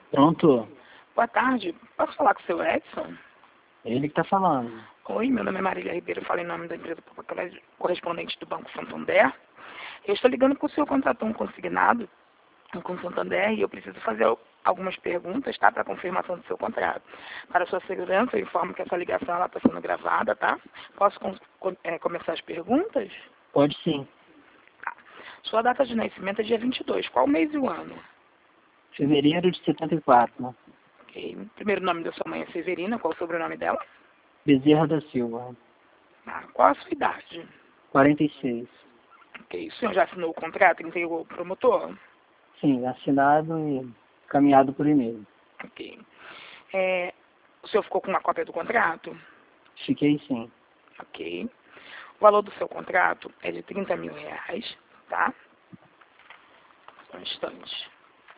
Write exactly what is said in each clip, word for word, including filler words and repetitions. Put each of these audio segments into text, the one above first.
Pronto. Boa tarde. Posso falar com o seu Edson? Ele que tá falando. Oi, meu nome é Marília Ribeiro, eu falo em nome da empresa correspondente do Banco Santander. Eu estou ligando porque o senhor contratou um consignado com o Santander e eu preciso fazer algumas perguntas, tá? Para confirmação do seu contrato. Para sua segurança, eu informo que essa ligação está sendo gravada, tá? Posso com, com, é, começar as perguntas? Pode sim. Tá. Sua data de nascimento é dia vinte e dois. Qual mês e o ano? Fevereiro de setenta e quatro. Ok. O primeiro nome da sua mãe é Severina. Qual o sobrenome dela? Bezerra da Silva. Ah, qual a sua idade? quarenta e seis. Ok. O senhor já assinou o contrato e entregou o promotor? Sim, assinado e caminhado por e-mail. Ok. É, o senhor ficou com uma cópia do contrato? Fiquei sim. Ok. O valor do seu contrato é de trinta mil reais, tá? Só um instante.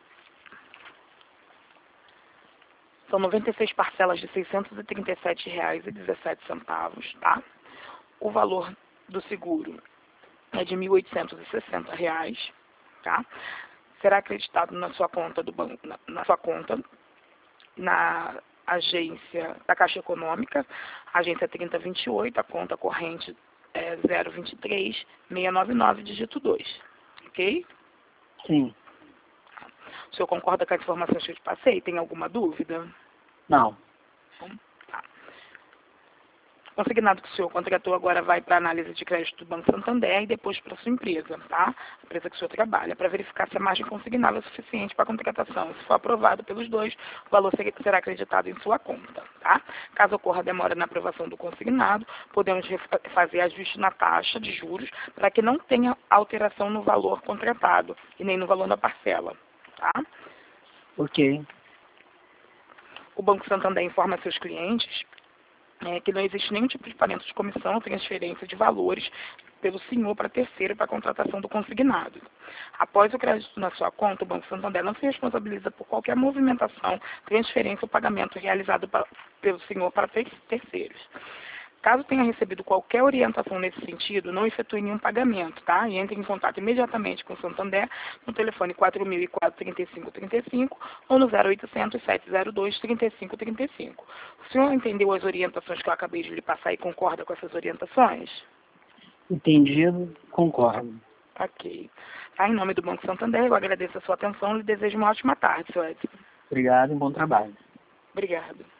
São noventa e seis parcelas de seiscentos e trinta e sete reais e dezessete centavos, tá? O valor do seguro é de mil oitocentos e sessenta reais, tá? Será acreditado na sua conta do banco, na, na sua conta, na agência da Caixa Econômica, agência trinta vinte e oito, a conta corrente é zero vinte e três, seiscentos e noventa e nove, dígito dois, ok? Sim. O senhor concorda com as informações que eu te passei? Tem alguma dúvida? Não. Tá. O consignado que o senhor contratou agora vai para a análise de crédito do Banco Santander e depois para a sua empresa, tá? A empresa que o senhor trabalha, para verificar se a margem consignada é suficiente para a contratação. Se for aprovado pelos dois, o valor será acreditado em sua conta, tá? Caso ocorra demora na aprovação do consignado, podemos fazer ajuste na taxa de juros para que não tenha alteração no valor contratado e nem no valor da parcela, tá? Ok. O Banco Santander informa seus clientes É, que não existe nenhum tipo de pagamento de comissão ou transferência de valores pelo senhor para terceiro para a contratação do consignado. Após o crédito na sua conta, o Banco Santander não se responsabiliza por qualquer movimentação, transferência ou pagamento realizado pra, pelo senhor para terceiros. Caso tenha recebido qualquer orientação nesse sentido, não efetue nenhum pagamento, tá? E entre em contato imediatamente com o Santander no telefone quatro mil e quatro, trinta e cinco, trinta e cinco ou no zero oitocentos, sete zero dois, trinta e cinco trinta e cinco. O senhor entendeu as orientações que eu acabei de lhe passar e concorda com essas orientações? Entendido, concordo. Ok. Tá, em nome do Banco Santander, eu agradeço a sua atenção e lhe desejo uma ótima tarde, senhor Edson. Obrigado e bom trabalho. Obrigado.